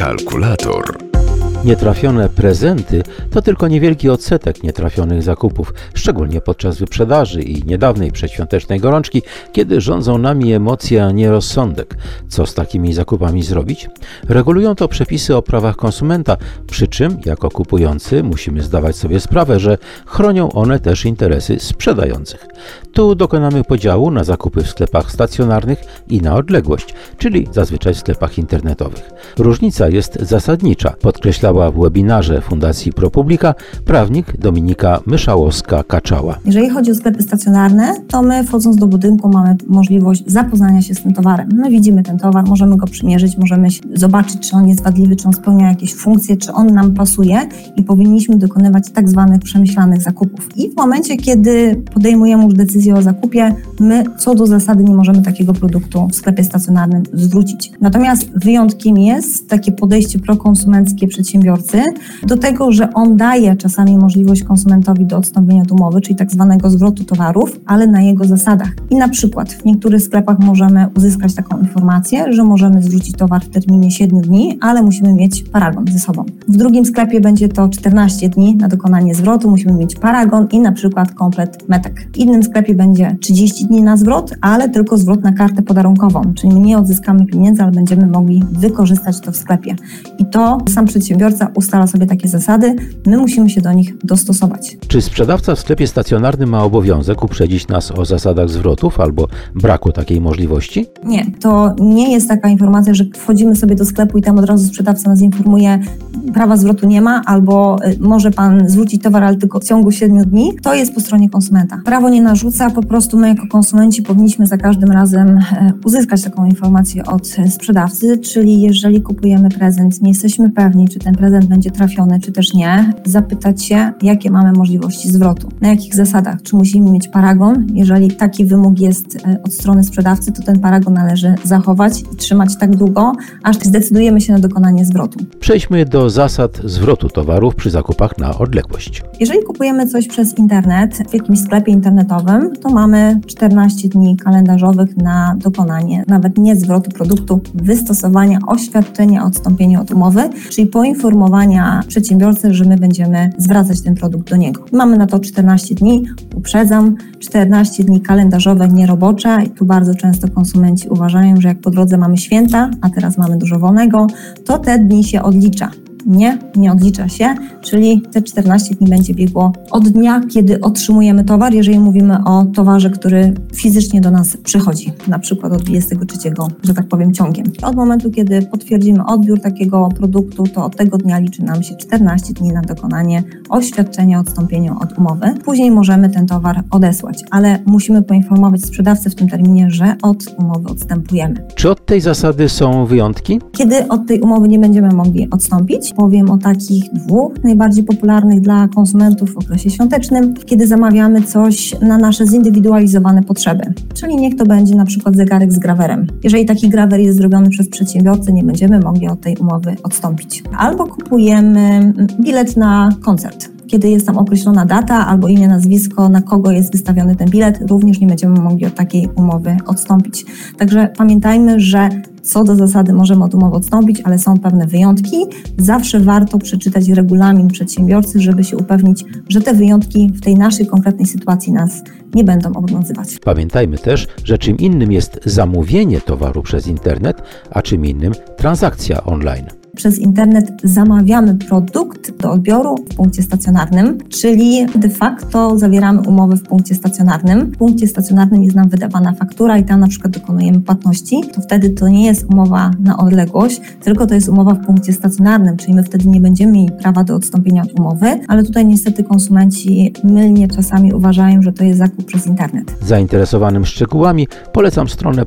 Kalkulator. Nietrafione prezenty to tylko niewielki odsetek nietrafionych zakupów, szczególnie podczas wyprzedaży i niedawnej przedświątecznej gorączki, kiedy rządzą nami emocje, a nie rozsądek. Co z takimi zakupami zrobić? Regulują to przepisy o prawach konsumenta, przy czym jako kupujący musimy zdawać sobie sprawę, że chronią one też interesy sprzedających. Tu dokonamy podziału na zakupy w sklepach stacjonarnych i na odległość, czyli zazwyczaj w sklepach internetowych. Różnica jest zasadnicza, podkreślała w webinarze Fundacji ProPublica prawnik Dominika Myszałowska-Kaczała. Jeżeli chodzi o sklepy stacjonarne, to my wchodząc do budynku mamy możliwość zapoznania się z tym towarem. My widzimy ten towar, możemy go przymierzyć, możemy zobaczyć, czy on jest wadliwy, czy on spełnia jakieś funkcje, czy on nam pasuje i powinniśmy dokonywać tak zwanych przemyślanych zakupów. I w momencie, kiedy podejmujemy już decyzję o zakupie, my co do zasady nie możemy takiego produktu w sklepie stacjonarnym zwrócić. Natomiast wyjątkiem jest takie podejście prokonsumenckie przedsiębiorcy do tego, że on daje czasami możliwość konsumentowi do odstąpienia od umowy, czyli tak zwanego zwrotu towarów, ale na jego zasadach. I na przykład w niektórych sklepach możemy uzyskać taką informację, że możemy zwrócić towar w terminie 7 dni, ale musimy mieć paragon ze sobą. W drugim sklepie będzie to 14 dni na dokonanie zwrotu, musimy mieć paragon i na przykład komplet metek. W innym sklepie będzie 30 dni na zwrot, ale tylko zwrot na kartę podarunkową, czyli nie odzyskamy pieniędzy, ale będziemy mogli wykorzystać to w sklepie. I to sam przedsiębiorca ustala sobie takie zasady, my musimy się do nich dostosować. Czy sprzedawca w sklepie stacjonarnym ma obowiązek uprzedzić nas o zasadach zwrotów albo braku takiej możliwości? Nie, to nie jest taka informacja, że wchodzimy sobie do sklepu i tam od razu sprzedawca nas informuje, prawa zwrotu nie ma, albo może Pan zwrócić towar, ale tylko w ciągu 7 dni. To jest po stronie konsumenta. Prawo nie narzuca, po prostu my jako konsumenci powinniśmy za każdym razem uzyskać taką informację od sprzedawcy, czyli jeżeli kupujemy prezent, nie jesteśmy pewni, czy ten prezent będzie trafiony, czy też nie, zapytać się, jakie mamy możliwości zwrotu, na jakich zasadach, czy musimy mieć paragon. Jeżeli taki wymóg jest od strony sprzedawcy, to ten paragon należy zachować i trzymać tak długo, aż zdecydujemy się na dokonanie zwrotu. Przejdźmy do zasad zwrotu towarów przy zakupach na odległość. Jeżeli kupujemy coś przez internet w jakimś sklepie internetowym, to mamy 14 dni kalendarzowych na dokonanie, nawet nie zwrotu produktu, wystosowania oświadczenia o odstąpieniu od umowy, czyli poinformowania przedsiębiorcy, że my będziemy zwracać ten produkt do niego. Mamy na to 14 dni, uprzedzam, 14 dni kalendarzowe, nierobocze i tu bardzo często konsumenci uważają, że jak po drodze mamy święta, a teraz mamy dużo wolnego, to te dni się odlicza. Nie odlicza się, czyli te 14 dni będzie biegło od dnia, kiedy otrzymujemy towar, jeżeli mówimy o towarze, który fizycznie do nas przychodzi, na przykład od 23, że tak powiem, ciągiem. Od momentu, kiedy potwierdzimy odbiór takiego produktu, to od tego dnia liczy nam się 14 dni na dokonanie oświadczenia o odstąpieniu od umowy. Później możemy ten towar odesłać, ale musimy poinformować sprzedawcę w tym terminie, że od umowy odstępujemy. Czy od tej zasady są wyjątki? Kiedy od tej umowy nie będziemy mogli odstąpić? Powiem o takich 2 najbardziej popularnych dla konsumentów w okresie świątecznym, kiedy zamawiamy coś na nasze zindywidualizowane potrzeby. Czyli niech to będzie na przykład zegarek z grawerem. Jeżeli taki grawer jest zrobiony przez przedsiębiorcę, nie będziemy mogli od tej umowy odstąpić. Albo kupujemy bilet na koncert. Kiedy jest tam określona data albo imię, nazwisko, na kogo jest wystawiony ten bilet, również nie będziemy mogli od takiej umowy odstąpić. Także pamiętajmy, że co do zasady możemy od umowy odstąpić, ale są pewne wyjątki. Zawsze warto przeczytać regulamin przedsiębiorcy, żeby się upewnić, że te wyjątki w tej naszej konkretnej sytuacji nas nie będą obowiązywać. Pamiętajmy też, że czym innym jest zamówienie towaru przez internet, a czym innym transakcja online. Przez internet zamawiamy produkt do odbioru w punkcie stacjonarnym, czyli de facto zawieramy umowę w punkcie stacjonarnym. W punkcie stacjonarnym jest nam wydawana faktura i tam na przykład dokonujemy płatności, to wtedy to nie jest umowa na odległość, tylko to jest umowa w punkcie stacjonarnym, czyli my wtedy nie będziemy mieli prawa do odstąpienia od umowy, ale tutaj niestety konsumenci mylnie czasami uważają, że to jest zakup przez internet. Zainteresowanym szczegółami polecam stronę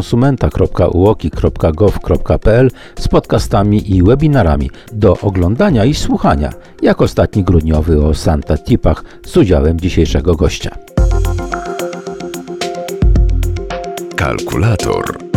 prawakonsumenta.uoki.gov.pl z podcastami i webinarami do oglądania i słuchania, jak ostatni grudniowy o Santa Tipach z udziałem dzisiejszego gościa. Kalkulator.